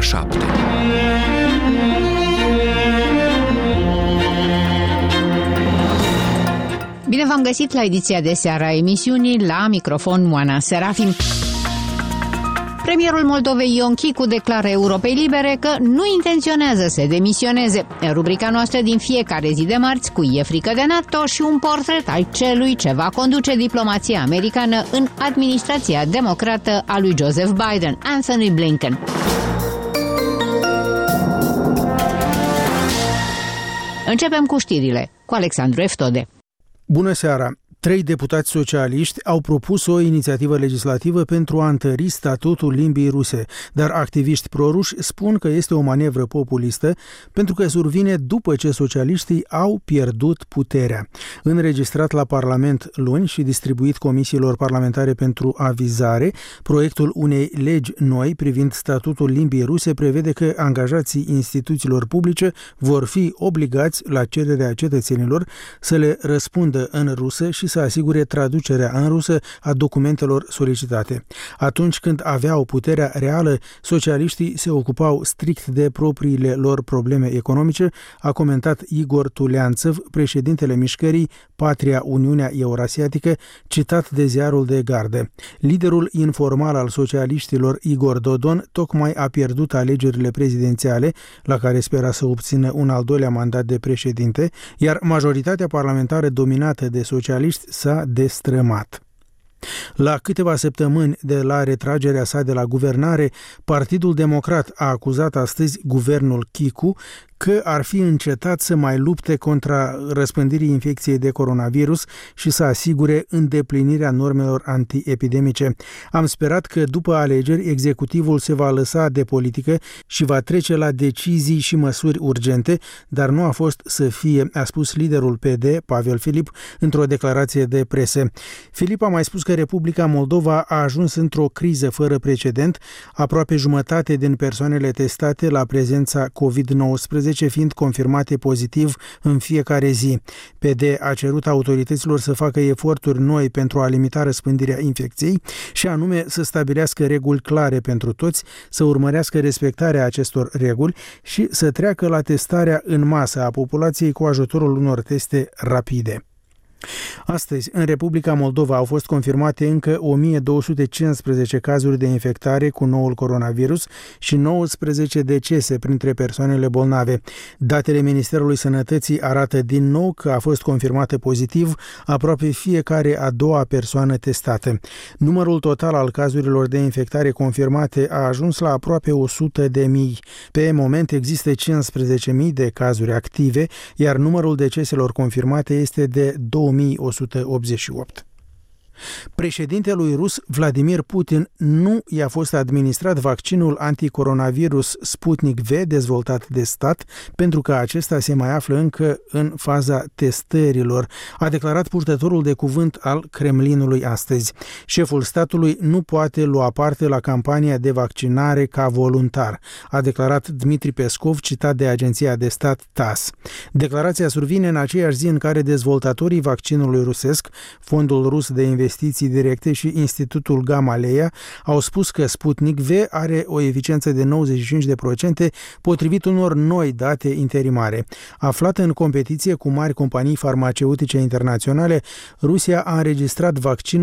7. Bine v-am găsit la ediția de seară a emisiunii, la microfon Moana Serafim. Premierul Moldovei Ion Chicu declară Europei Libere că nu intenționează să demisioneze. Rubrica noastră din fiecare zi de marți cu E frică de NATO și un portret al celui ce va conduce diplomația americană în administrația democrată a lui Joseph Biden, Anthony Blinken. Începem cu știrile, cu Alexandru Eftode. Bună seara! 3 deputați socialiști au propus o inițiativă legislativă pentru a întări statutul limbii ruse, dar activiști proruși spun că este o manevră populistă pentru că survine după ce socialiștii au pierdut puterea. Înregistrat la Parlament luni și distribuit comisiilor parlamentare pentru avizare, proiectul unei legi noi privind statutul limbii ruse prevede că angajații instituțiilor publice vor fi obligați, la cererea cetățenilor, să le răspundă în rusă și să asigure traducerea în rusă a documentelor solicitate. Atunci când aveau puterea reală, socialiștii se ocupau strict de propriile lor probleme economice, a comentat Igor Tuleanțăv, președintele mișcării Patria Uniunea Eurasiatică, citat de ziarul de gardă. Liderul informal al socialiștilor, Igor Dodon, tocmai a pierdut alegerile prezidențiale, la care spera să obțină un al doilea mandat de președinte, iar majoritatea parlamentară dominată de socialiști s-a destrămat. La câteva săptămâni de la retragerea sa de la guvernare, Partidul Democrat a acuzat astăzi guvernul Chicu că ar fi încetat să mai lupte contra răspândirii infecției de coronavirus și să asigure îndeplinirea normelor antiepidemice. Am sperat că după alegeri executivul se va lăsa de politică și va trece la decizii și măsuri urgente, dar nu a fost să fie, a spus liderul PD, Pavel Filip, într-o declarație de presă. Filip a mai spus că Republica Moldova a ajuns într-o criză fără precedent, aproape jumătate din persoanele testate la prezența COVID-19 fiind confirmate pozitiv în fiecare zi. PD a cerut autorităților să facă eforturi noi pentru a limita răspândirea infecției și anume să stabilească reguli clare pentru toți, să urmărească respectarea acestor reguli și să treacă la testarea în masă a populației cu ajutorul unor teste rapide. Astăzi, în Republica Moldova au fost confirmate încă 1215 cazuri de infectare cu noul coronavirus și 19 decese printre persoanele bolnave. Datele Ministerului Sănătății arată din nou că a fost confirmată pozitiv aproape fiecare a doua persoană testată. Numărul total al cazurilor de infectare confirmate a ajuns la aproape 100.000. Pe moment există 15.000 de cazuri active, iar numărul deceselor confirmate este de 2188. Președintelui rus Vladimir Putin nu i-a fost administrat vaccinul anticoronavirus Sputnik V dezvoltat de stat, pentru că acesta se mai află încă în faza testărilor, a declarat purtătorul de cuvânt al Kremlinului astăzi. Șeful statului nu poate lua parte la campania de vaccinare ca voluntar, a declarat Dmitri Pescov, citat de agenția de stat TASS. Declarația survine în aceeași zi în care dezvoltatorii vaccinului rusesc, Fondul Rus de Investiții Directe și Institutul Gamaleya au spus că Sputnik V are o eficiență de 95% potrivit unor noi date interimare. Aflată în competiție cu mari companii farmaceutice internaționale, Rusia a înregistrat vaccinul